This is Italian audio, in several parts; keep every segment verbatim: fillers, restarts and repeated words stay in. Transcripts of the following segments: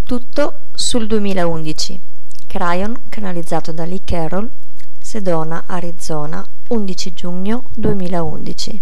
Tutto sul duemilaundici. Cryon, canalizzato da Lee Carroll, Sedona, Arizona, undici giugno duemilaundici.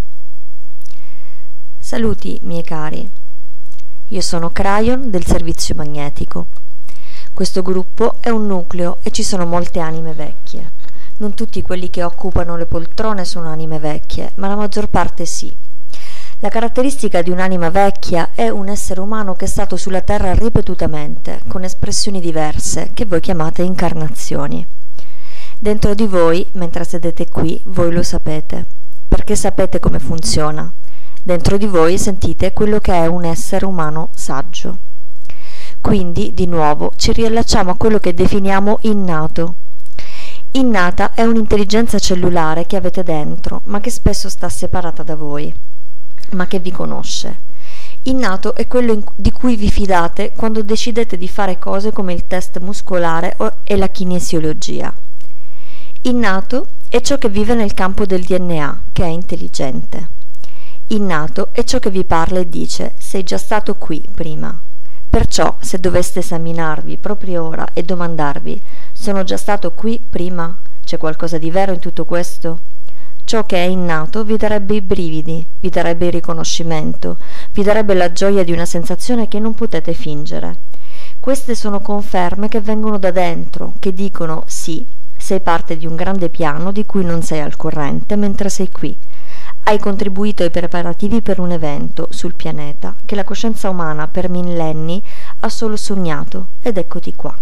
Saluti, miei cari. Io sono Cryon del Servizio Magnetico. Questo gruppo è un nucleo e ci sono molte anime vecchie. Non tutti quelli che occupano le poltrone sono anime vecchie, ma la maggior parte sì. La caratteristica di un'anima vecchia è un essere umano che è stato sulla Terra ripetutamente, con espressioni diverse, che voi chiamate incarnazioni. Dentro di voi, mentre sedete qui, voi lo sapete, perché sapete come funziona. Dentro di voi sentite quello che è un essere umano saggio. Quindi, di nuovo, ci riallacciamo a quello che definiamo innato. Innata è un'intelligenza cellulare che avete dentro, ma che spesso sta separata da voi, ma che vi conosce. Innato è quello in, di cui vi fidate quando decidete di fare cose come il test muscolare o, e la kinesiologia. Innato è ciò che vive nel campo del D N A, che è intelligente. Innato è ciò che vi parla e dice: sei già stato qui prima. Perciò, se doveste esaminarvi proprio ora e domandarvi: sono già stato qui prima? C'è qualcosa di vero in tutto questo? Ciò che è innato vi darebbe i brividi, vi darebbe il riconoscimento, vi darebbe la gioia di una sensazione che non potete fingere. Queste sono conferme che vengono da dentro, che dicono: sì, sei parte di un grande piano di cui non sei al corrente mentre sei qui. Hai contribuito ai preparativi per un evento sul pianeta che la coscienza umana per millenni ha solo sognato, ed eccoti qua.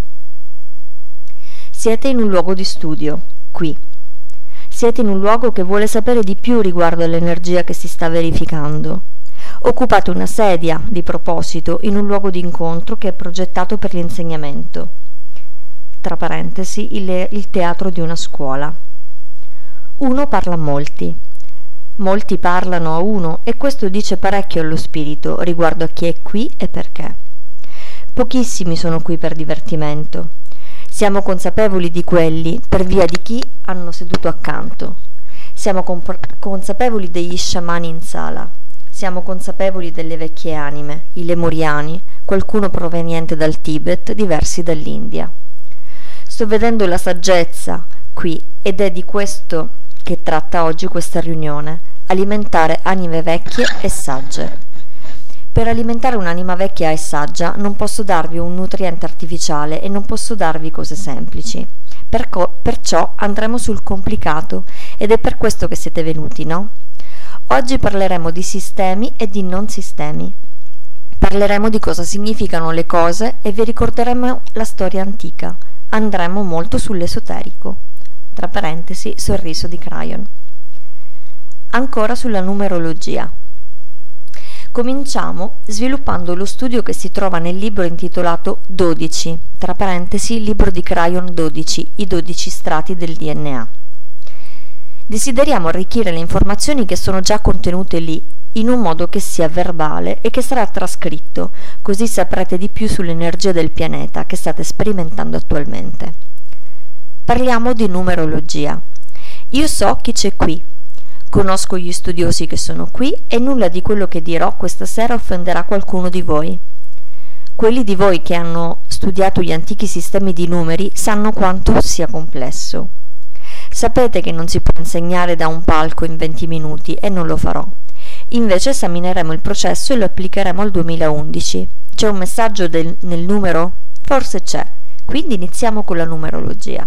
Siete in un luogo di studio, qui. Siete in un luogo che vuole sapere di più riguardo all'energia che si sta verificando. Occupate una sedia, di proposito, in un luogo di incontro che è progettato per l'insegnamento. Tra parentesi, il, il teatro di una scuola. Uno parla a molti. Molti parlano a uno e questo dice parecchio allo spirito riguardo a chi è qui e perché. Pochissimi sono qui per divertimento. Siamo consapevoli di quelli per via di chi hanno seduto accanto. Siamo comp- consapevoli degli sciamani in sala. Siamo consapevoli delle vecchie anime, i lemuriani, qualcuno proveniente dal Tibet, diversi dall'India. Sto vedendo la saggezza qui ed è di questo che tratta oggi questa riunione: alimentare anime vecchie e sagge. Per alimentare un'anima vecchia e saggia non posso darvi un nutriente artificiale e non posso darvi cose semplici. Perco- perciò andremo sul complicato ed è per questo che siete venuti, no? Oggi parleremo di sistemi e di non sistemi. Parleremo di cosa significano le cose e vi ricorderemo la storia antica. Andremo molto sull'esoterico. Tra parentesi, sorriso di Cryon. Ancora sulla numerologia. Cominciamo sviluppando lo studio che si trova nel libro intitolato dodici, tra parentesi libro di Cryon dodici, i dodici strati del D N A. Desideriamo arricchire le informazioni che sono già contenute lì in un modo che sia verbale e che sarà trascritto, così saprete di più sull'energia del pianeta che state sperimentando attualmente. Parliamo di numerologia. Io so chi c'è qui. Conosco gli studiosi che sono qui e nulla di quello che dirò questa sera offenderà qualcuno di voi. Quelli di voi che hanno studiato gli antichi sistemi di numeri sanno quanto sia complesso. Sapete che non si può insegnare da un palco in venti minuti e non lo farò. Invece esamineremo il processo e lo applicheremo al duemilaundici. C'è un messaggio del, nel numero? Forse c'è. Quindi iniziamo con la numerologia.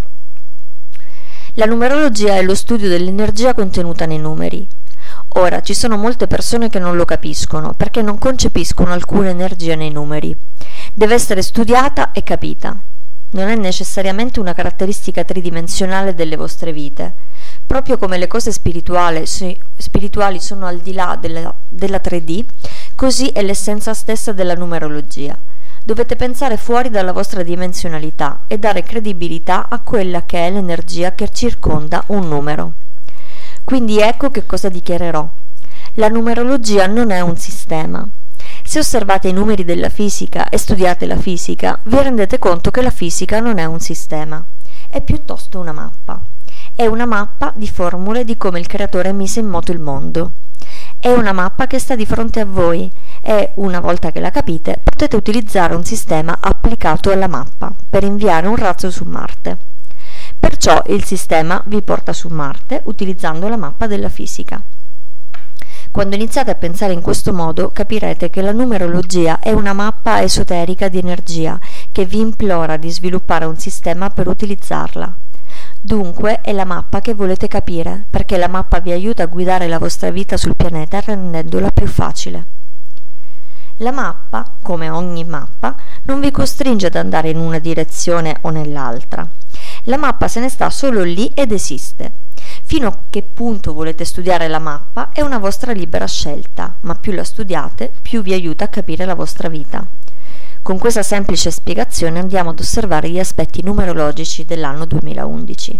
La numerologia è lo studio dell'energia contenuta nei numeri. Ora, ci sono molte persone che non lo capiscono perché non concepiscono alcuna energia nei numeri. Deve essere studiata e capita. Non è necessariamente una caratteristica tridimensionale delle vostre vite. Proprio come le cose spirituali, spirituali sono al di là della, della tre D, così è l'essenza stessa della numerologia. Dovete pensare fuori dalla vostra dimensionalità e dare credibilità a quella che è l'energia che circonda un numero. Quindi ecco che cosa dichiarerò. La numerologia non è un sistema. Se osservate i numeri della fisica e studiate la fisica, vi rendete conto che la fisica non è un sistema, è piuttosto una mappa. È una mappa di formule di come il creatore mise in moto il mondo. è una mappa che sta di fronte a voi e, una volta che la capite, potete utilizzare un sistema applicato alla mappa per inviare un razzo su Marte. Perciò il sistema vi porta su Marte utilizzando la mappa della fisica. Quando iniziate a pensare in questo modo, capirete che la numerologia è una mappa esoterica di energia che vi implora di sviluppare un sistema per utilizzarla. Dunque è la mappa che volete capire, perché la mappa vi aiuta a guidare la vostra vita sul pianeta rendendola più facile. La mappa, come ogni mappa, non vi costringe ad andare in una direzione o nell'altra. La mappa se ne sta solo lì ed esiste. Fino a che punto volete studiare la mappa è una vostra libera scelta, ma più la studiate, più vi aiuta a capire la vostra vita. Con questa semplice spiegazione andiamo ad osservare gli aspetti numerologici dell'anno duemilaundici.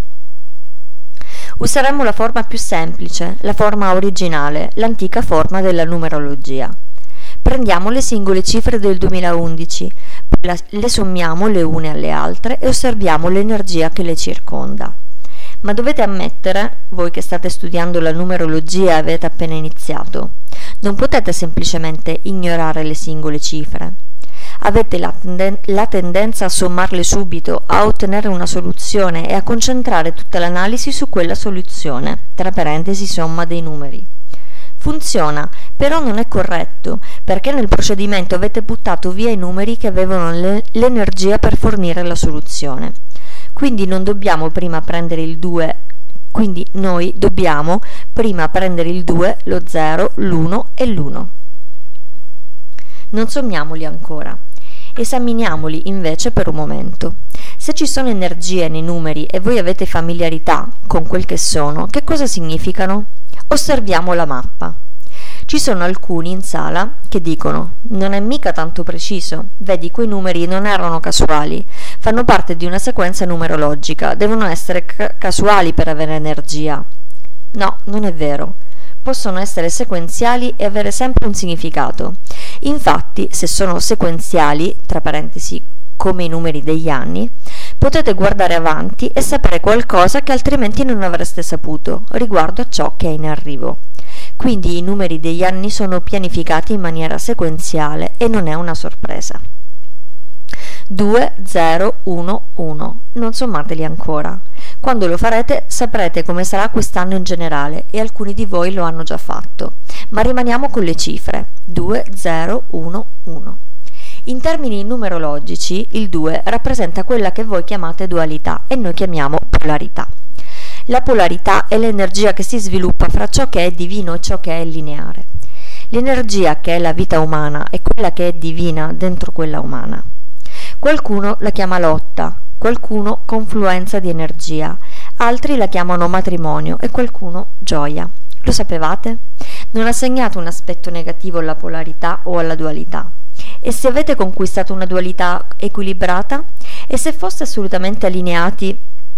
Useremo la forma più semplice, la forma originale, l'antica forma della numerologia. Prendiamo le singole cifre del duemilaundici, poi le sommiamo le une alle altre e osserviamo l'energia che le circonda. Ma dovete ammettere, voi che state studiando la numerologia e avete appena iniziato, non potete semplicemente ignorare le singole cifre. Avete la, tenden- la tendenza a sommarle subito, a ottenere una soluzione e a concentrare tutta l'analisi su quella soluzione, tra parentesi somma dei numeri. Funziona, però non è corretto, perché nel procedimento avete buttato via i numeri che avevano le- l'energia per fornire la soluzione. Quindi non dobbiamo prima prendere il due, quindi noi dobbiamo prima prendere il due, lo zero, l'uno e l'uno. Non sommiamoli ancora. Esaminiamoli invece per un momento. Se ci sono energie nei numeri e voi avete familiarità con quel che sono, che cosa significano? Osserviamo la mappa. Ci sono alcuni in sala che dicono: non è mica tanto preciso, vedi quei numeri non erano casuali, fanno parte di una sequenza numerologica, devono essere ca- casuali per avere energia. No, non è vero. Possono essere sequenziali e avere sempre un significato. Infatti, se sono sequenziali, tra parentesi come i numeri degli anni, potete guardare avanti e sapere qualcosa che altrimenti non avreste saputo riguardo a ciò che è in arrivo. Quindi i numeri degli anni sono pianificati in maniera sequenziale e non è una sorpresa. due, zero, uno, uno. Non sommateli ancora. Quando lo farete saprete come sarà quest'anno in generale e alcuni di voi lo hanno già fatto. Ma rimaniamo con le cifre. due, zero, uno, uno. In termini numerologici, il due rappresenta quella che voi chiamate dualità e noi chiamiamo polarità. La polarità è l'energia che si sviluppa fra ciò che è divino e ciò che è lineare. L'energia che è la vita umana è quella che è divina dentro quella umana. Qualcuno la chiama lotta, qualcuno confluenza di energia, altri la chiamano matrimonio e qualcuno gioia. Lo sapevate? Non assegnate un aspetto negativo alla polarità o alla dualità. E se avete conquistato una dualità equilibrata? E se foste assolutamente allineati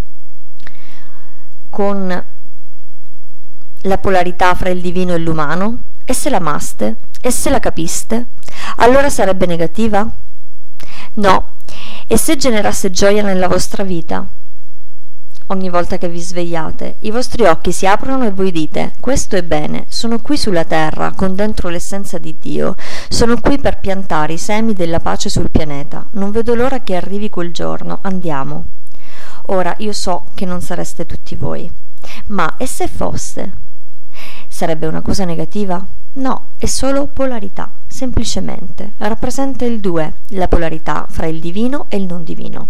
con la polarità fra il divino e l'umano? E se l'amaste? E se la capiste? Allora sarebbe negativa? No. E se generasse gioia nella vostra vita? Ogni volta che vi svegliate, i vostri occhi si aprono e voi dite: questo è bene, sono qui sulla terra, con dentro l'essenza di Dio, sono qui per piantare i semi della pace sul pianeta, non vedo l'ora che arrivi quel giorno, andiamo. Ora, io so che non sareste tutti voi, ma e se fosse? Sarebbe una cosa negativa? No, è solo polarità, semplicemente. Rappresenta il due, la polarità fra il divino e il non divino.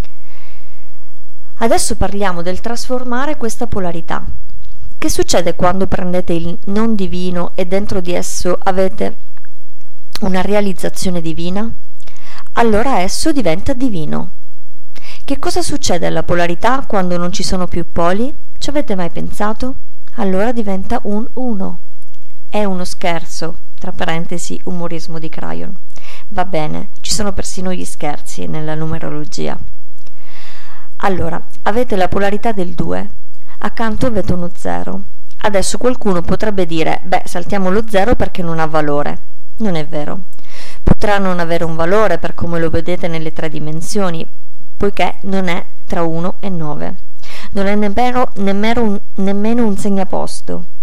Adesso parliamo del trasformare questa polarità. Che succede quando prendete il non divino e dentro di esso avete una realizzazione divina? Allora esso diventa divino. Che cosa succede alla polarità quando non ci sono più poli? Ci avete mai pensato? Allora diventa un uno. È uno scherzo, tra parentesi umorismo di Crayon. Va bene, ci sono persino gli scherzi nella numerologia. Allora, avete la polarità del due, accanto avete uno zero. Adesso qualcuno potrebbe dire: beh, saltiamo lo zero perché non ha valore. Non è vero. Potrà non avere un valore per come lo vedete nelle tre dimensioni, poiché non è tra uno e nove. Non è nemmeno, nemmeno, un, nemmeno un segnaposto.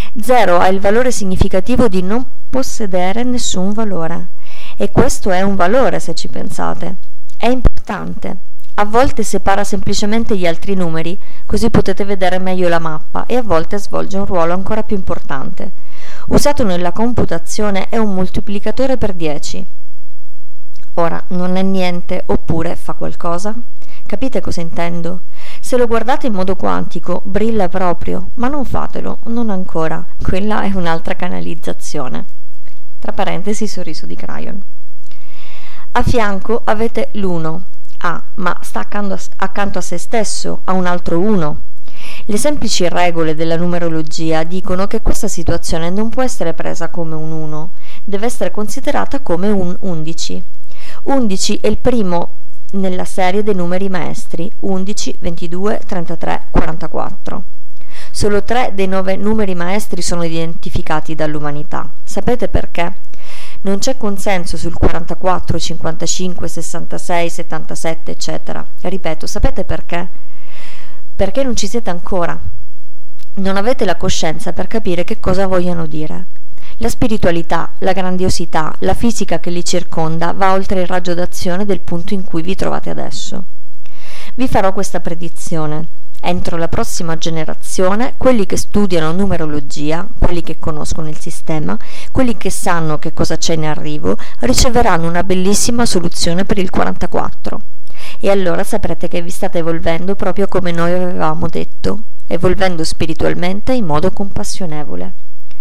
zero ha il valore significativo di non possedere nessun valore. E questo è un valore, se ci pensate. È importante. A volte separa semplicemente gli altri numeri, così potete vedere meglio la mappa, e a volte svolge un ruolo ancora più importante. Usato nella computazione è un moltiplicatore per dieci. Ora, non è niente, oppure fa qualcosa? Capite cosa intendo? Se lo guardate in modo quantico, brilla proprio, ma non fatelo, non ancora. Quella è un'altra canalizzazione. Tra parentesi, sorriso di Crayon. A fianco avete l'uno. Ah, ma sta accanto a, accanto a se stesso, a un altro uno. Le semplici regole della numerologia dicono che questa situazione non può essere presa come un uno, deve essere considerata come un undici. undici è il primo nella serie dei numeri maestri, undici, ventidue, trentatré, quarantaquattro. Solo tre dei nove numeri maestri sono identificati dall'umanità. Sapete perché? Non c'è consenso sul quarantaquattro, cinquantacinque, sessantasei, settantasette, eccetera. Ripeto, sapete perché? Perché non ci siete ancora. Non avete la coscienza per capire che cosa vogliono dire. La spiritualità, la grandiosità, la fisica che li circonda va oltre il raggio d'azione del punto in cui vi trovate adesso. Vi farò questa predizione. Entro la prossima generazione, quelli che studiano numerologia, quelli che conoscono il sistema, quelli che sanno che cosa c'è in arrivo, riceveranno una bellissima soluzione per il quarantaquattro. E allora saprete che vi state evolvendo proprio come noi avevamo detto, evolvendo spiritualmente in modo compassionevole.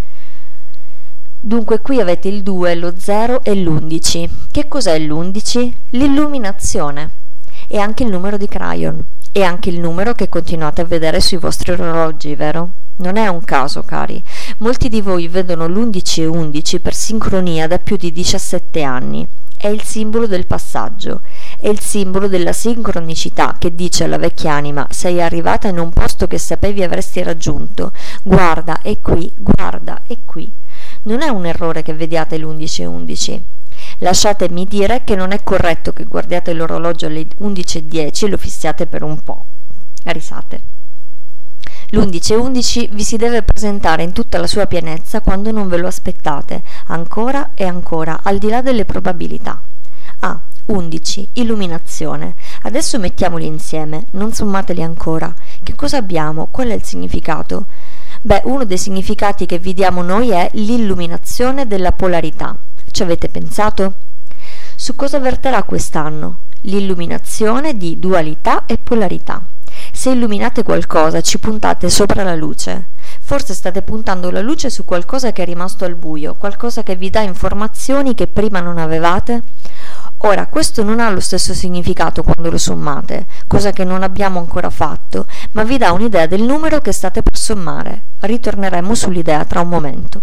Dunque qui avete il due, lo zero e l'undici. Che cos'è l'undici? L'illuminazione. E anche il numero di Crayon. E anche il numero che continuate a vedere sui vostri orologi, vero? Non è un caso, cari. Molti di voi vedono l'undici e undici per sincronia da più di diciassette anni. È il simbolo del passaggio, è il simbolo della sincronicità che dice alla vecchia anima: sei arrivata in un posto che sapevi avresti raggiunto. Guarda, è qui, guarda, è qui. Non è un errore che vediate l'undici e undici. Lasciatemi dire che non è corretto che guardiate l'orologio alle undici e dieci e lo fissiate per un po'. Risate. L'undici e undici vi si deve presentare in tutta la sua pienezza quando non ve lo aspettate, ancora e ancora, al di là delle probabilità. Ah, undici, illuminazione. Adesso mettiamoli insieme, non sommateli ancora. Che cosa abbiamo? Qual è il significato? Beh, uno dei significati che vi diamo noi è l'illuminazione della polarità. Ci avete pensato? Su cosa verterà quest'anno? L'illuminazione di dualità e polarità. Se illuminate qualcosa, ci puntate sopra la luce. Forse state puntando la luce su qualcosa che è rimasto al buio, qualcosa che vi dà informazioni che prima non avevate. Ora, questo non ha lo stesso significato quando lo sommate, cosa che non abbiamo ancora fatto, ma vi dà un'idea del numero che state per sommare. Ritorneremo sull'idea tra un momento.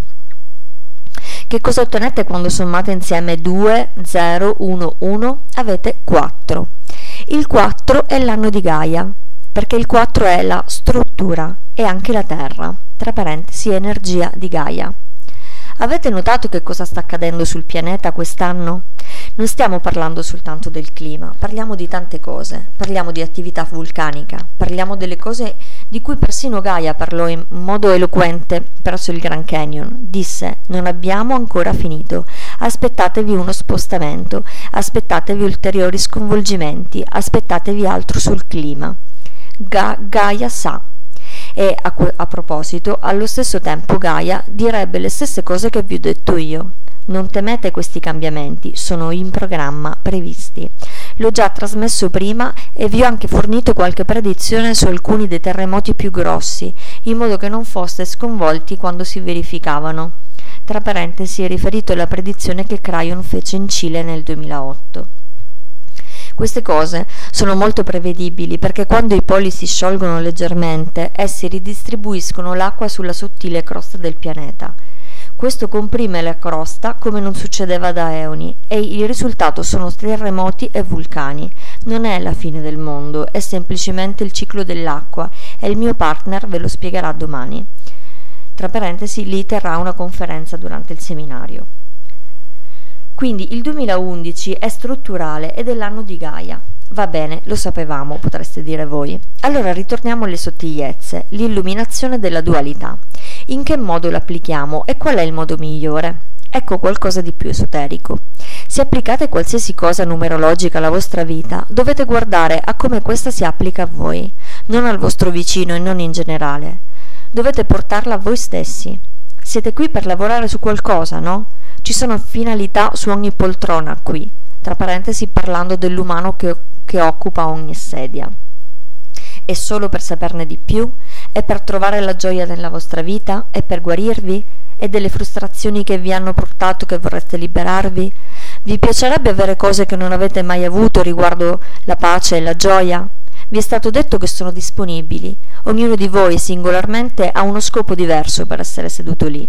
Che cosa ottenete quando sommate insieme due, zero, uno, uno? Avete quattro. Il quattro è l'anno di Gaia, perché il quattro è la struttura e anche la terra, tra parentesi energia di Gaia. Avete notato che cosa sta accadendo sul pianeta quest'anno? Non stiamo parlando soltanto del clima, parliamo di tante cose, parliamo di attività vulcanica, parliamo delle cose di cui persino Gaia parlò in modo eloquente presso il Grand Canyon. Disse: non abbiamo ancora finito, aspettatevi uno spostamento, aspettatevi ulteriori sconvolgimenti, aspettatevi altro sul clima. Ga- Gaia sa. E a, a proposito, allo stesso tempo Gaia direbbe le stesse cose che vi ho detto io. Non temete questi cambiamenti, sono in programma, previsti. L'ho già trasmesso prima e vi ho anche fornito qualche predizione su alcuni dei terremoti più grossi, in modo che non foste sconvolti quando si verificavano. Tra parentesi è riferito alla predizione che Crayon fece in Cile nel duemilaotto. Queste cose sono molto prevedibili perché quando i poli si sciolgono leggermente, essi ridistribuiscono l'acqua sulla sottile crosta del pianeta. Questo comprime la crosta come non succedeva da eoni e il risultato sono terremoti e vulcani. Non è la fine del mondo, è semplicemente il ciclo dell'acqua e il mio partner ve lo spiegherà domani. Tra parentesi, lì terrà una conferenza durante il seminario. Quindi il duemilaundici è strutturale ed è l'anno di Gaia. Va bene, lo sapevamo, potreste dire voi. Allora ritorniamo alle sottigliezze, l'illuminazione della dualità. In che modo lo applichiamo e qual è il modo migliore? Ecco qualcosa di più esoterico. Se applicate qualsiasi cosa numerologica alla vostra vita, dovete guardare a come questa si applica a voi, non al vostro vicino e non in generale. Dovete portarla a voi stessi. Siete qui per lavorare su qualcosa, no? Ci sono finalità su ogni poltrona qui, tra parentesi parlando dell'umano che, che occupa ogni sedia. È solo per saperne di più? È per trovare la gioia nella vostra vita? È per guarirvi? E delle frustrazioni che vi hanno portato che vorreste liberarvi? Vi piacerebbe avere cose che non avete mai avuto riguardo la pace e la gioia? Vi è stato detto che sono disponibili. Ognuno di voi singolarmente ha uno scopo diverso per essere seduto lì.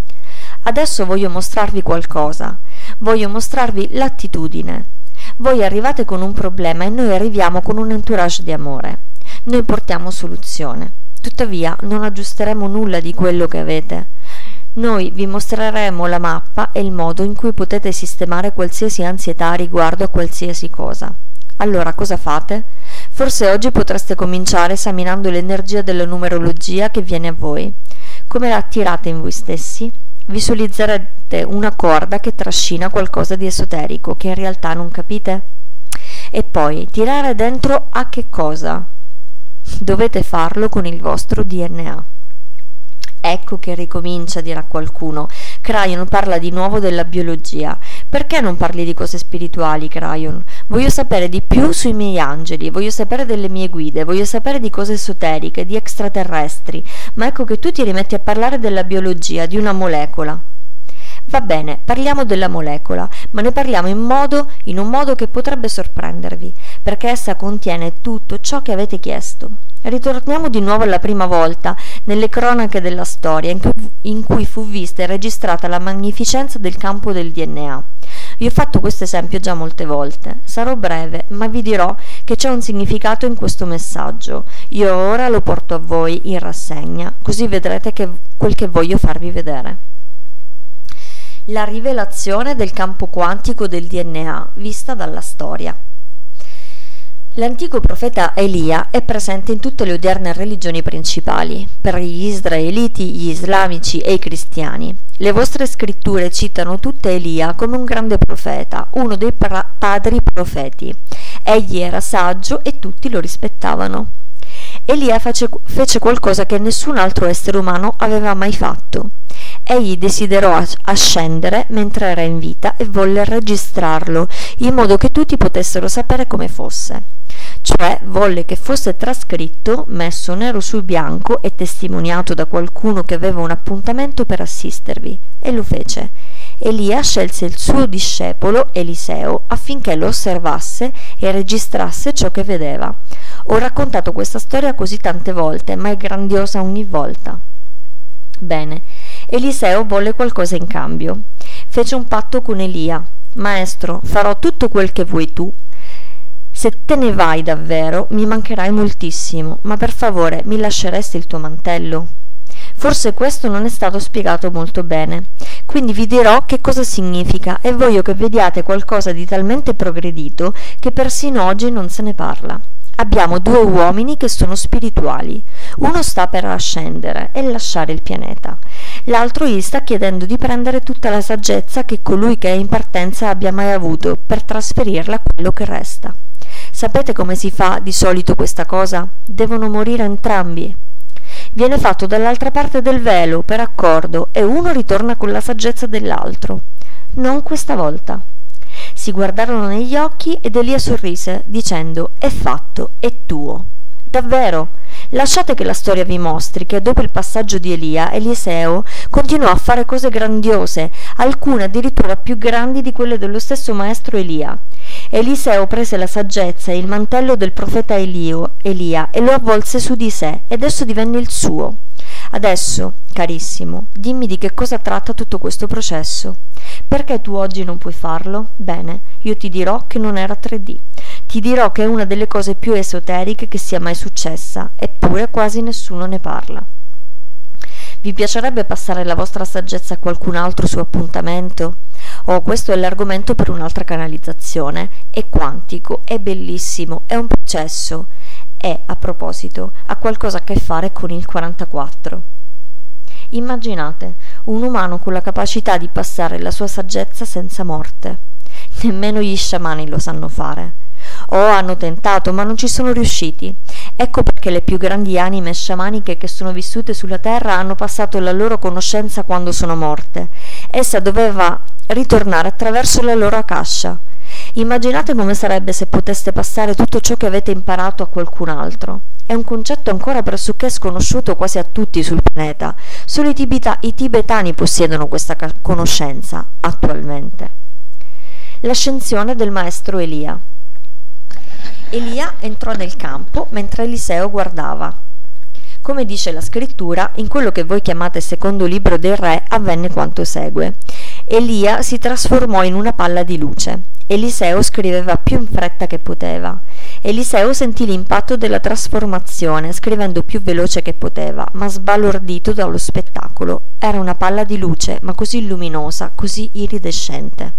Adesso voglio mostrarvi qualcosa. Voglio mostrarvi l'attitudine. Voi arrivate con un problema e noi arriviamo con un entourage di amore. Noi portiamo soluzione. Tuttavia non aggiusteremo nulla di quello che avete. Noi vi mostreremo la mappa e il modo in cui potete sistemare qualsiasi ansietà riguardo a qualsiasi cosa. Allora cosa fate? Forse oggi potreste cominciare esaminando l'energia della numerologia che viene a voi. Come la attirate in voi stessi? Visualizzerete una corda che trascina qualcosa di esoterico che in realtà non capite? E poi tirare dentro a che cosa? Dovete farlo con il vostro D N A. Ecco che ricomincia, dirà qualcuno. Crayon parla di nuovo della biologia. Perché non parli di cose spirituali, Crayon? Voglio sapere di più sui miei angeli, voglio sapere delle mie guide, voglio sapere di cose esoteriche, di extraterrestri, ma ecco che tu ti rimetti a parlare della biologia, di una molecola. Va bene, parliamo della molecola, ma ne parliamo in modo, in un modo che potrebbe sorprendervi, perché essa contiene tutto ciò che avete chiesto. Ritorniamo di nuovo alla prima volta, nelle cronache della storia, in cui, in cui fu vista e registrata la magnificenza del campo del D N A. Vi ho fatto questo esempio già molte volte. Sarò breve, ma vi dirò che c'è un significato in questo messaggio. Io ora lo porto a voi in rassegna, così vedrete che quel che voglio farvi vedere. La rivelazione del campo quantico del D N A vista dalla storia. L'antico profeta Elia è presente in tutte le odierne religioni principali, per gli israeliti, gli islamici e i cristiani. Le vostre scritture citano tutte Elia come un grande profeta, uno dei pra- padri profeti. Egli era saggio e tutti lo rispettavano. Elia fece, fece qualcosa che nessun altro essere umano aveva mai fatto. Egli desiderò ascendere mentre era in vita e volle registrarlo, in modo che tutti potessero sapere come fosse. Cioè volle che fosse trascritto, messo nero su bianco e testimoniato da qualcuno che aveva un appuntamento per assistervi, e lo fece. Elia scelse il suo discepolo Eliseo affinché lo osservasse e registrasse ciò che vedeva. Ho raccontato questa storia così tante volte, ma è grandiosa ogni volta. Bene, Eliseo volle qualcosa in cambio. Fece un patto con Elia. Maestro, farò tutto quel che vuoi tu. Se te ne vai davvero, mi mancherai moltissimo, ma per favore mi lasceresti il tuo mantello? Forse questo non è stato spiegato molto bene, quindi vi dirò che cosa significa e voglio che vediate qualcosa di talmente progredito che persino oggi non se ne parla. Abbiamo due uomini che sono spirituali. Uno sta per ascendere e lasciare il pianeta. L'altro gli sta chiedendo di prendere tutta la saggezza che colui che è in partenza abbia mai avuto per trasferirla a quello che resta. Sapete come si fa di solito questa cosa? Devono morire entrambi. Viene fatto dall'altra parte del velo, per accordo, e uno ritorna con la saggezza dell'altro. Non questa volta. Si guardarono negli occhi ed Elia sorrise, dicendo: «È fatto, è tuo». Davvero? Lasciate che la storia vi mostri che dopo il passaggio di Elia, Eliseo continuò a fare cose grandiose, alcune addirittura più grandi di quelle dello stesso maestro Elia. Eliseo prese la saggezza e il mantello del profeta Elio, Elia e lo avvolse su di sé, ed esso divenne il suo. Adesso, carissimo, dimmi di che cosa tratta tutto questo processo. Perché tu oggi non puoi farlo? Bene, io ti dirò che non era tre D. Ti dirò che è una delle cose più esoteriche che sia mai successa, eppure quasi nessuno ne parla. Vi piacerebbe passare la vostra saggezza a qualcun altro su appuntamento? Oh, questo è l'argomento per un'altra canalizzazione. È quantico, è bellissimo, è un processo. E, a proposito, ha qualcosa a che fare con il quarantaquattro. Immaginate un umano con la capacità di passare la sua saggezza senza morte. Nemmeno gli sciamani lo sanno fare. O hanno tentato, ma non ci sono riusciti. Ecco perché le più grandi anime sciamaniche che sono vissute sulla terra hanno passato la loro conoscenza quando sono morte. Essa doveva ritornare attraverso la loro akasha. Immaginate come sarebbe se poteste passare tutto ciò che avete imparato a qualcun altro. È un concetto ancora pressoché sconosciuto quasi a tutti sul pianeta. Solo i, tibeta- i tibetani possiedono questa ca- conoscenza attualmente. L'ascensione del maestro Elia. Elia entrò nel campo mentre Eliseo guardava. Come dice la scrittura, in quello che voi chiamate secondo libro dei re avvenne quanto segue. Elia si trasformò in una palla di luce. Eliseo scriveva più in fretta che poteva. Eliseo sentì l'impatto della trasformazione, scrivendo più veloce che poteva, ma sbalordito dallo spettacolo. Era una palla di luce, ma così luminosa, così iridescente.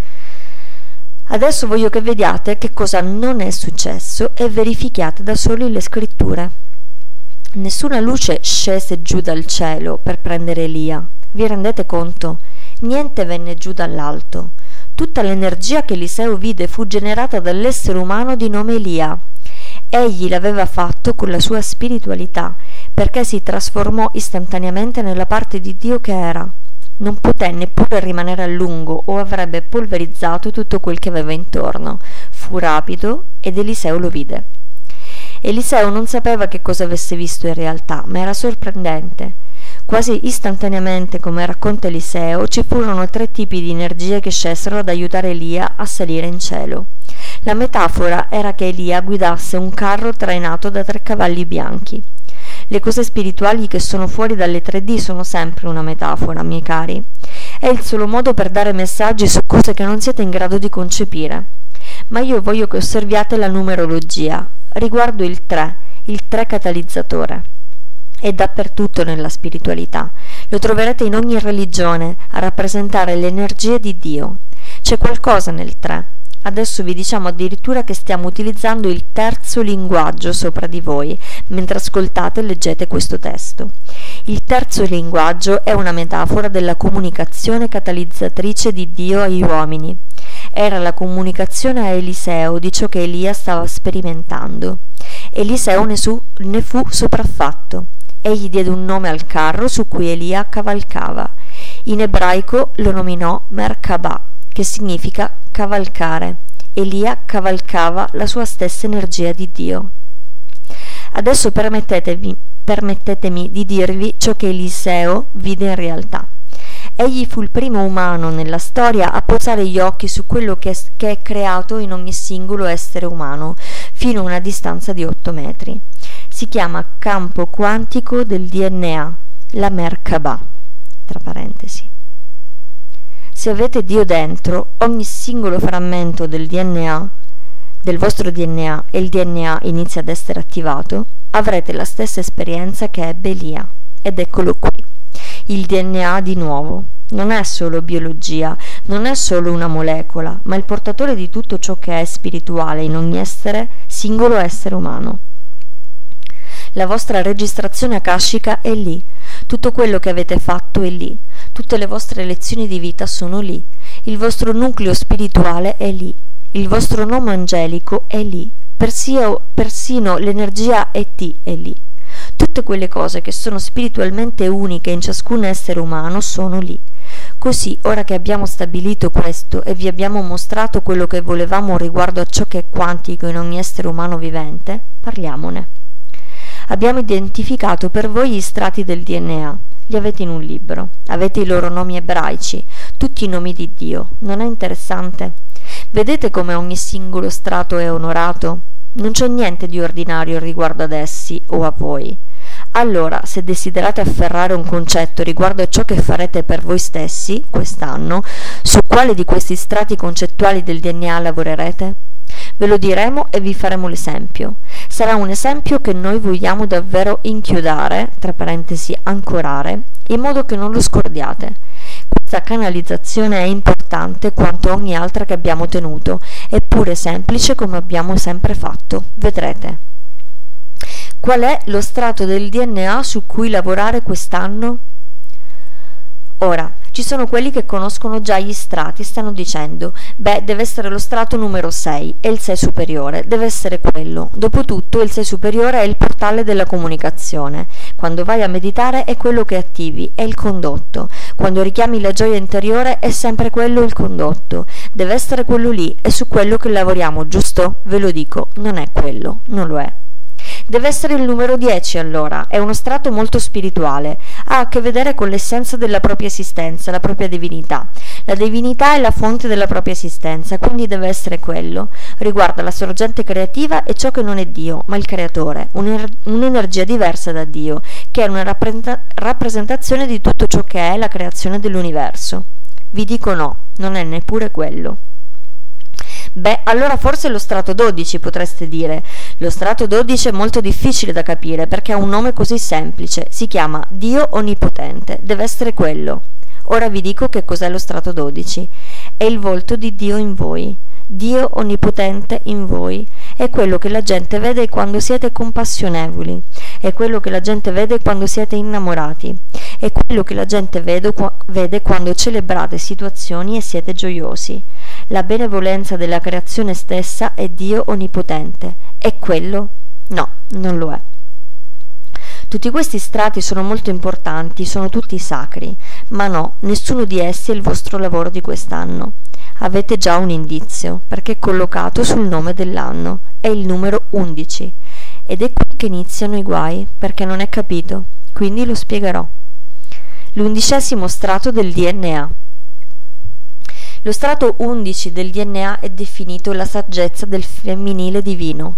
Adesso voglio che vediate che cosa non è successo e verifichiate da soli le scritture. Nessuna luce scese giù dal cielo per prendere Elia. Vi rendete conto? Niente venne giù dall'alto. Tutta l'energia che Eliseo vide fu generata dall'essere umano di nome Elia. Egli l'aveva fatto con la sua spiritualità, perché si trasformò istantaneamente nella parte di Dio che era. Non poté neppure rimanere a lungo o avrebbe polverizzato tutto quel che aveva intorno. Fu rapido ed Eliseo lo vide. Eliseo non sapeva che cosa avesse visto in realtà, ma era sorprendente. Quasi istantaneamente, come racconta Eliseo, ci furono tre tipi di energie che scesero ad aiutare Elia a salire in cielo. La metafora era che Elia guidasse un carro trainato da tre cavalli bianchi. Le cose spirituali che sono fuori dalle tre D sono sempre una metafora, miei cari. È il solo modo per dare messaggi su cose che non siete in grado di concepire. Ma io voglio che osserviate la numerologia riguardo il tre, il tre catalizzatore. È dappertutto nella spiritualità. Lo troverete in ogni religione a rappresentare le energie di Dio. C'è qualcosa nel tre. Adesso vi diciamo addirittura che stiamo utilizzando il terzo linguaggio sopra di voi, mentre ascoltate e leggete questo testo. Il terzo linguaggio è una metafora della comunicazione catalizzatrice di Dio agli uomini. Era la comunicazione a Eliseo di ciò che Elia stava sperimentando. Eliseo ne, su, ne fu sopraffatto. Egli diede un nome al carro su cui Elia cavalcava. In ebraico lo nominò Merkabah, che significa cavalcare. Elia cavalcava la sua stessa energia di Dio. Adesso permettetevi, permettetemi di dirvi ciò che Eliseo vide in realtà. Egli fu il primo umano nella storia a posare gli occhi su quello che è, che è creato in ogni singolo essere umano, fino a una distanza di otto metri. Si chiama campo quantico del D N A, la Merkabah, tra parentesi. Se avete Dio dentro, ogni singolo frammento del D N A, del vostro D N A, e il D N A inizia ad essere attivato, avrete la stessa esperienza che ebbe Elia. Ed eccolo qui. Il D N A di nuovo. Non è solo biologia, non è solo una molecola, ma il portatore di tutto ciò che è spirituale in ogni essere, singolo essere umano. La vostra registrazione akashica è lì. Tutto quello che avete fatto è lì. Tutte le vostre lezioni di vita sono lì. Il vostro nucleo spirituale è lì. Il vostro nome angelico è lì. Persino, persino l'energia E T è lì. Tutte quelle cose che sono spiritualmente uniche in ciascun essere umano sono lì. Così, ora che abbiamo stabilito questo e vi abbiamo mostrato quello che volevamo riguardo a ciò che è quantico in ogni essere umano vivente, parliamone. Abbiamo identificato per voi gli strati del D N A. Li avete in un libro. Avete i loro nomi ebraici, tutti i nomi di Dio. Non è interessante? Vedete come ogni singolo strato è onorato? Non c'è niente di ordinario riguardo ad essi o a voi. Allora, se desiderate afferrare un concetto riguardo a ciò che farete per voi stessi quest'anno, su quale di questi strati concettuali del D N A lavorerete? Ve lo diremo e vi faremo l'esempio. Sarà un esempio che noi vogliamo davvero inchiodare, tra parentesi ancorare, in modo che non lo scordiate. Questa canalizzazione è importante quanto ogni altra che abbiamo tenuto, eppure semplice come abbiamo sempre fatto. Vedrete. Qual è lo strato del D N A su cui lavorare quest'anno? Ora, ci sono quelli che conoscono già gli strati, stanno dicendo, beh, deve essere lo strato numero sei, è il sei superiore, deve essere quello. Dopotutto il sei superiore è il portale della comunicazione. Quando vai a meditare è quello che attivi, è il condotto. Quando richiami la gioia interiore è sempre quello il condotto. Deve essere quello lì, è su quello che lavoriamo, giusto? Ve lo dico, non è quello, non lo è. Deve essere il numero dieci allora, è uno strato molto spirituale, ha a che vedere con l'essenza della propria esistenza, la propria divinità. La divinità è la fonte della propria esistenza, quindi deve essere quello. Riguarda la sorgente creativa e ciò che non è Dio, ma il creatore, un'ener- un'energia diversa da Dio, che è una rappresenta- rappresentazione di tutto ciò che è la creazione dell'universo. Vi dico no, non è neppure quello. Beh, allora forse lo strato dodici, potreste dire. Lo strato dodici è molto difficile da capire perché ha un nome così semplice, si chiama Dio Onnipotente, deve essere quello. Ora vi dico che cos'è lo strato dodici. È il volto di Dio in voi, Dio Onnipotente in voi. È quello che la gente vede quando siete compassionevoli, è quello che la gente vede quando siete innamorati, è quello che la gente vede, vede quando celebrate situazioni e siete gioiosi. La benevolenza della creazione stessa è Dio Onnipotente. È quello? No, non lo è. Tutti questi strati sono molto importanti, sono tutti sacri, ma no, nessuno di essi è il vostro lavoro di quest'anno. Avete già un indizio, perché è collocato sul nome dell'anno, è il numero undici, ed è qui che iniziano i guai, perché non è capito, quindi lo spiegherò. L'undicesimo strato del D N A. Lo strato undici del D N A è definito la saggezza del femminile divino.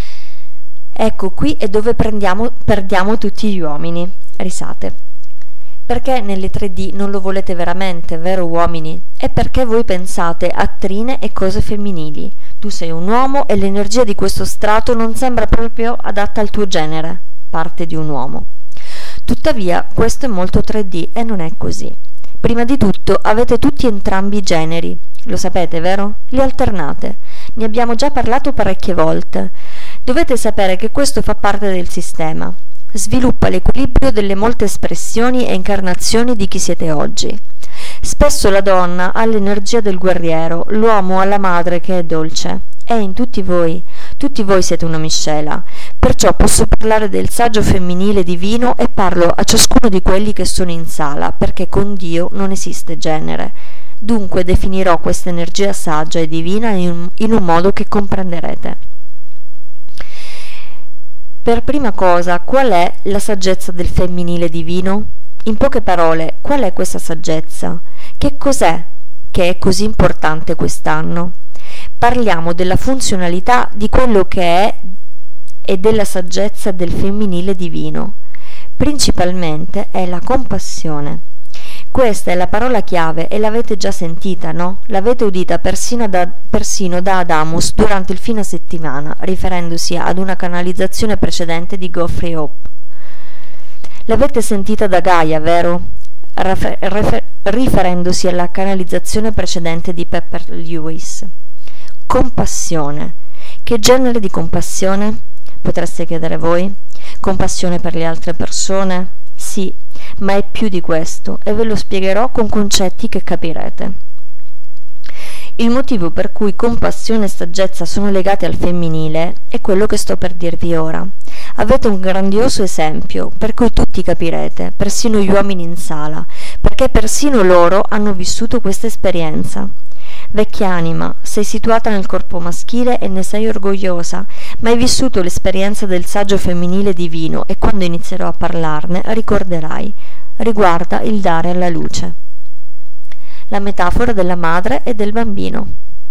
Ecco, qui è dove prendiamo, perdiamo tutti gli uomini. Risate. Perché nelle tre D non lo volete veramente, vero uomini? È perché voi pensate a trine e cose femminili. Tu sei un uomo e l'energia di questo strato non sembra proprio adatta al tuo genere, parte di un uomo. Tuttavia, questo è molto tre D e non è così. Prima di tutto avete tutti entrambi i generi, lo sapete, vero? Li alternate. Ne abbiamo già parlato parecchie volte. Dovete sapere che questo fa parte del sistema. Sviluppa l'equilibrio delle molte espressioni e incarnazioni di chi siete oggi. Spesso la donna ha l'energia del guerriero, l'uomo ha la madre che è dolce. È in tutti voi. Tutti voi siete una miscela. Perciò posso parlare del saggio femminile divino e parlo a ciascuno di quelli che sono in sala, perché con Dio non esiste genere. Dunque definirò questa energia saggia e divina in un, in un modo che comprenderete. Per prima cosa, qual è la saggezza del femminile divino? In poche parole, qual è questa saggezza? Che cos'è che è così importante quest'anno? Parliamo della funzionalità di quello che è e della saggezza del femminile divino. Principalmente è la compassione. Questa è la parola chiave e l'avete già sentita, no? L'avete udita persino da, persino da Adamus durante il fine settimana, riferendosi ad una canalizzazione precedente di Geoffrey Hope. L'avete sentita da Gaia, vero? Refer, refer, riferendosi alla canalizzazione precedente di Pepper Lewis. Compassione. Che genere di compassione? Potreste chiedere voi? Compassione per le altre persone? Sì, ma è più di questo e ve lo spiegherò con concetti che capirete. Il motivo per cui compassione e saggezza sono legate al femminile è quello che sto per dirvi ora. Avete un grandioso esempio per cui tutti capirete, persino gli uomini in sala, perché persino loro hanno vissuto questa esperienza. Vecchia anima, sei situata nel corpo maschile e ne sei orgogliosa, ma hai vissuto l'esperienza del saggio femminile divino e quando inizierò a parlarne ricorderai. Riguarda il dare alla luce. La metafora della madre e del bambino.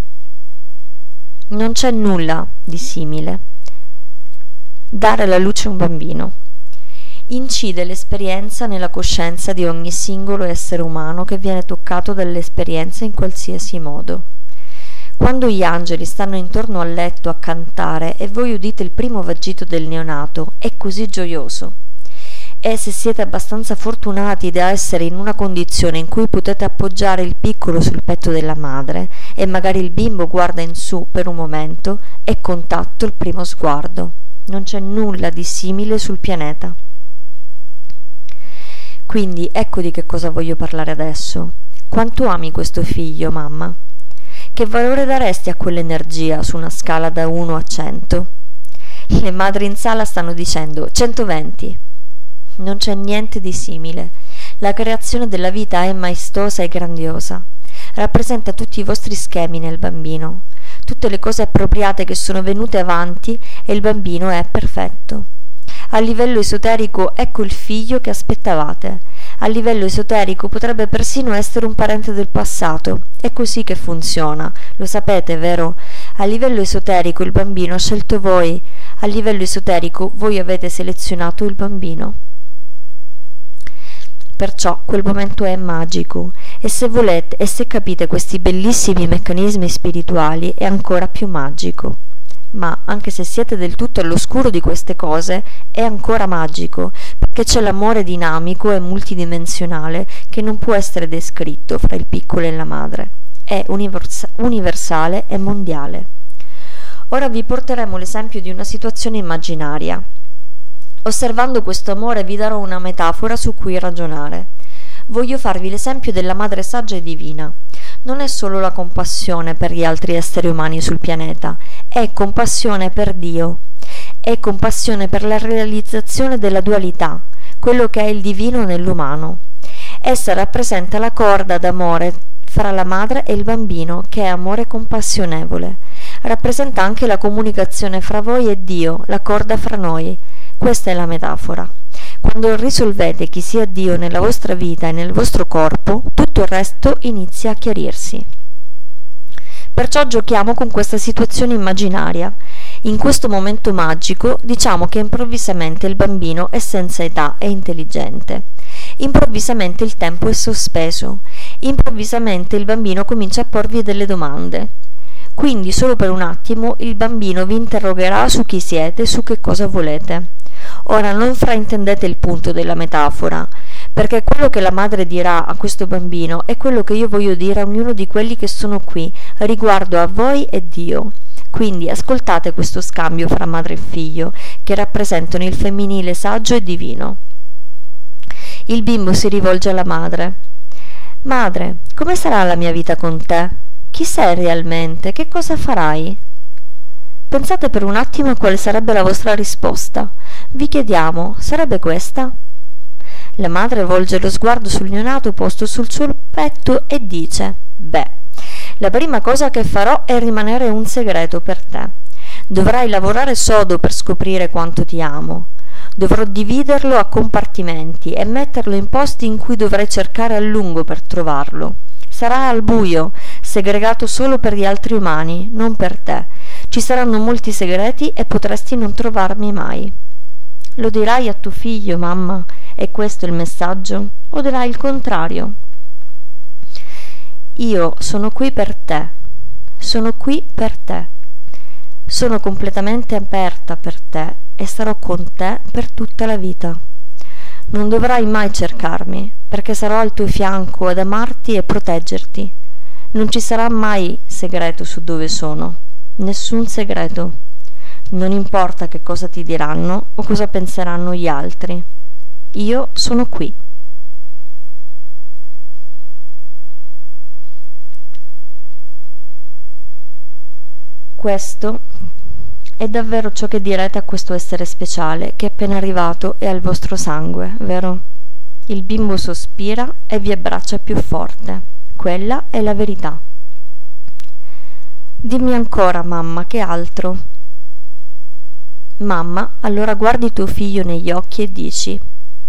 Non c'è nulla di simile. Dare alla luce un bambino. Incide l'esperienza nella coscienza di ogni singolo essere umano che viene toccato dall'esperienza in qualsiasi modo. Quando gli angeli stanno intorno al letto a cantare e voi udite il primo vagito del neonato, è così gioioso. E se siete abbastanza fortunati da essere in una condizione in cui potete appoggiare il piccolo sul petto della madre e magari il bimbo guarda in su per un momento, è contatto il primo sguardo. Non c'è nulla di simile sul pianeta. Quindi ecco di che cosa voglio parlare adesso. Quanto ami questo figlio, mamma? Che valore daresti a quell'energia su una scala da uno a cento? Le madri in sala stanno dicendo centoventi. Non c'è niente di simile. La creazione della vita è maestosa e grandiosa. Rappresenta tutti i vostri schemi nel bambino, tutte le cose appropriate che sono venute avanti, e il bambino è perfetto. A livello esoterico ecco il figlio che aspettavate. A livello esoterico potrebbe persino essere un parente del passato. È così che funziona, lo sapete, vero? A livello esoterico il bambino ha scelto voi. A livello esoterico voi avete selezionato il bambino. Perciò quel momento è magico, e se volete e se capite questi bellissimi meccanismi spirituali è ancora più magico. Ma anche se siete del tutto all'oscuro di queste cose, è ancora magico, perché c'è l'amore dinamico e multidimensionale che non può essere descritto fra il piccolo e la madre. È univers- universale e mondiale. Ora vi porteremo l'esempio di una situazione immaginaria. Osservando questo amore vi darò una metafora su cui ragionare. Voglio farvi l'esempio della madre saggia e divina. Non è solo la compassione per gli altri esseri umani sul pianeta, è compassione per Dio. È compassione per la realizzazione della dualità, quello che è il divino nell'umano. Essa rappresenta la corda d'amore fra la madre e il bambino, che è amore compassionevole. Rappresenta anche la comunicazione fra voi e Dio, la corda fra noi. Questa è la metafora. Quando risolvete chi sia Dio nella vostra vita e nel vostro corpo, tutto il resto inizia a chiarirsi. Perciò giochiamo con questa situazione immaginaria. In questo momento magico diciamo che improvvisamente il bambino è senza età e intelligente. Improvvisamente il tempo è sospeso. Improvvisamente il bambino comincia a porvi delle domande. Quindi solo per un attimo il bambino vi interrogherà su chi siete e su che cosa volete. Ora non fraintendete il punto della metafora, perché quello che la madre dirà a questo bambino è quello che io voglio dire a ognuno di quelli che sono qui riguardo a voi e Dio. Quindi ascoltate questo scambio fra madre e figlio, che rappresentano il femminile saggio e divino. Il bimbo si rivolge alla madre. Madre, come sarà la mia vita con te? Chi sei realmente? Che cosa farai? Pensate per un attimo a quale sarebbe la vostra risposta. Vi chiediamo, sarebbe questa? La madre volge lo sguardo sul neonato posto sul suo petto e dice: beh, la prima cosa che farò è rimanere un segreto per te. Dovrai lavorare sodo per scoprire quanto ti amo. Dovrò dividerlo a compartimenti e metterlo in posti in cui dovrai cercare a lungo per trovarlo. Sarà al buio, segregato solo per gli altri umani, non per te. Ci saranno molti segreti e potresti non trovarmi mai. Lo dirai a tuo figlio, mamma? È questo il messaggio? O dirai il contrario? Io sono qui per te. Sono qui per te. Sono completamente aperta per te e sarò con te per tutta la vita. Non dovrai mai cercarmi, perché sarò al tuo fianco ad amarti e proteggerti. Non ci sarà mai segreto su dove sono, nessun segreto. Non importa che cosa ti diranno o cosa penseranno gli altri. Io sono qui. Questo è davvero ciò che direte a questo essere speciale che è appena arrivato e ha il vostro sangue, vero? Il bimbo sospira e vi abbraccia più forte. Quella è la verità. Dimmi ancora, mamma, che altro? Mamma, allora guardi tuo figlio negli occhi e dici: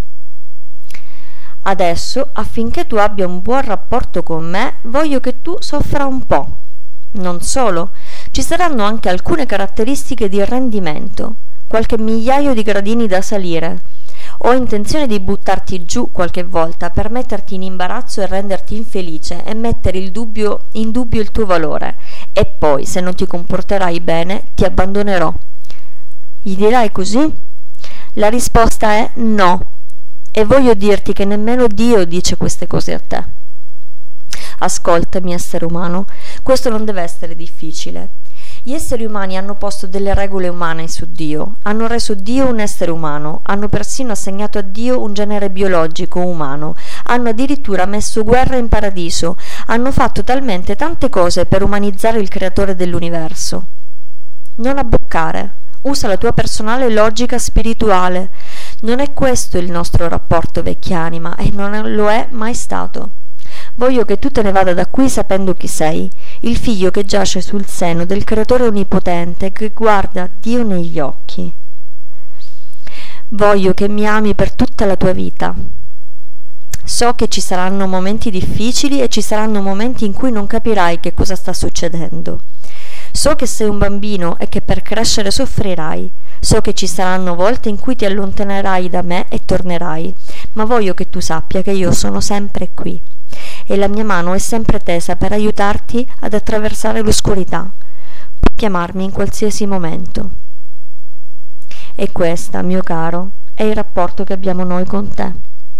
adesso, affinché tu abbia un buon rapporto con me, voglio che tu soffra un po'. Non solo, ci saranno anche alcune caratteristiche di rendimento, qualche migliaio di gradini da salire. Ho intenzione di buttarti giù qualche volta per metterti in imbarazzo e renderti infelice e mettere il dubbio, in dubbio il tuo valore. E poi, se non ti comporterai bene, ti abbandonerò. Gli dirai così? La risposta è no. E voglio dirti che nemmeno Dio dice queste cose a te. Ascoltami, essere umano, questo non deve essere difficile. Gli esseri umani hanno posto delle regole umane su Dio, hanno reso Dio un essere umano, hanno persino assegnato a Dio un genere biologico umano, hanno addirittura messo guerra in paradiso, hanno fatto talmente tante cose per umanizzare il creatore dell'universo. Non abboccare, usa la tua personale logica spirituale. Non è questo il nostro rapporto, vecchianima, e non lo è mai stato. Voglio che tu te ne vada da qui sapendo chi sei, il figlio che giace sul seno del creatore onnipotente che guarda Dio negli occhi. Voglio che mi ami per tutta la tua vita. So che ci saranno momenti difficili e ci saranno momenti in cui non capirai che cosa sta succedendo. So che sei un bambino e che per crescere soffrirai. So che ci saranno volte in cui ti allontanerai da me e tornerai, ma voglio che tu sappia che io sono sempre qui e la mia mano è sempre tesa per aiutarti ad attraversare l'oscurità. Puoi chiamarmi in qualsiasi momento. E questa, mio caro, è il rapporto che abbiamo noi con te.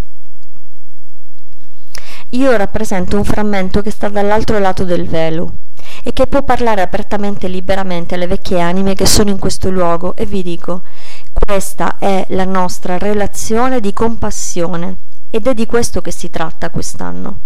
Io rappresento un frammento che sta dall'altro lato del velo e che può parlare apertamente e liberamente alle vecchie anime che sono in questo luogo, e vi dico, questa è la nostra relazione di compassione ed è di questo che si tratta quest'anno.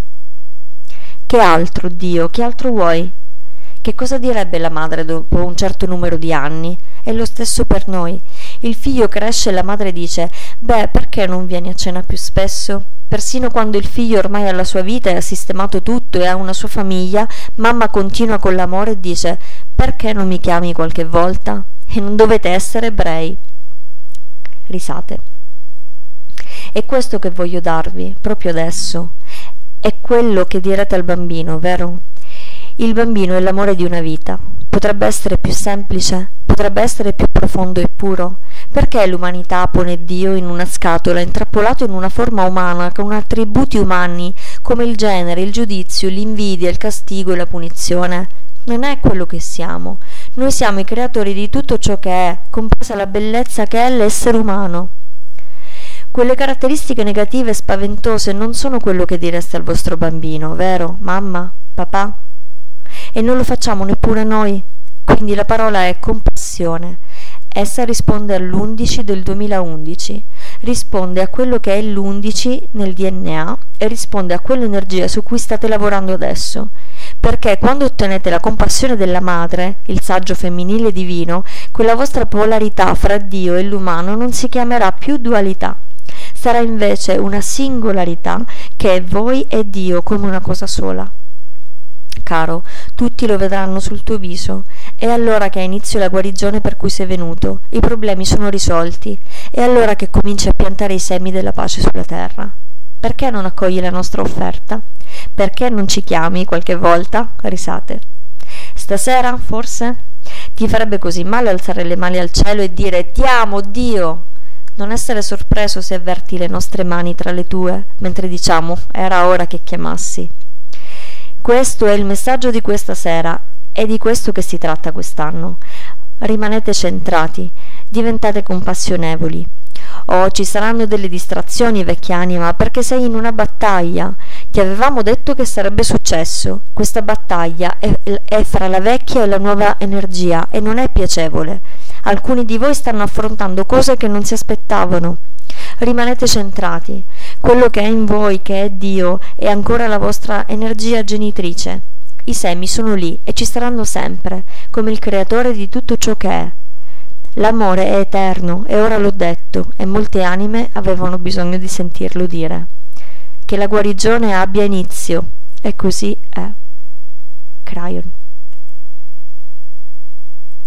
Che altro, Dio, che altro vuoi? Che cosa direbbe la madre dopo un certo numero di anni? È lo stesso per noi. Il figlio cresce e la madre dice: beh, perché non vieni a cena più spesso? Persino quando il figlio ormai ha la sua vita e ha sistemato tutto e ha una sua famiglia, mamma continua con l'amore e dice: perché non mi chiami qualche volta? E non dovete essere ebrei. Risate. È questo che voglio darvi, proprio adesso. È quello che direte al bambino, vero? Il bambino è l'amore di una vita. Potrebbe essere più semplice? Potrebbe essere più profondo e puro? Perché l'umanità pone Dio in una scatola, intrappolato in una forma umana, con attributi umani, come il genere, il giudizio, l'invidia, il castigo e la punizione? Non è quello che siamo. Noi siamo i creatori di tutto ciò che è, compresa la bellezza che è l'essere umano. Quelle caratteristiche negative e spaventose non sono quello che direste al vostro bambino, vero, mamma, papà? E non lo facciamo neppure noi. Quindi la parola è compassione. Essa risponde all'undici del duemilaundici, risponde a quello che è l'undici nel D N A e risponde a quell'energia su cui state lavorando adesso. Perché quando ottenete la compassione della madre, il saggio femminile divino, quella vostra polarità fra Dio e l'umano non si chiamerà più dualità. Sarà invece una singolarità che è voi e Dio come una cosa sola. Caro, tutti lo vedranno sul tuo viso. È allora che ha inizio la guarigione per cui sei venuto. I problemi sono risolti. È allora che cominci a piantare i semi della pace sulla terra. Perché non accogli la nostra offerta? Perché non ci chiami qualche volta? Risate. Stasera, forse? Ti farebbe così male alzare le mani al cielo e dire: ti amo, Dio! Non essere sorpreso se avverti le nostre mani tra le tue, mentre diciamo: era ora che chiamassi. Questo è il messaggio di questa sera, è di questo che si tratta quest'anno. Rimanete centrati, diventate compassionevoli. Oh, ci saranno delle distrazioni, vecchianima, perché sei in una battaglia. Ti avevamo detto che sarebbe successo. Questa battaglia è, è fra la vecchia e la nuova energia e non è piacevole. Alcuni di voi stanno affrontando cose che non si aspettavano. Rimanete centrati. Quello che è in voi, che è Dio, è ancora la vostra energia genitrice. I semi sono lì e ci saranno sempre, come il creatore di tutto ciò che è. L'amore è eterno e ora l'ho detto e molte anime avevano bisogno di sentirlo dire. Che la guarigione abbia inizio e così è. Cryon.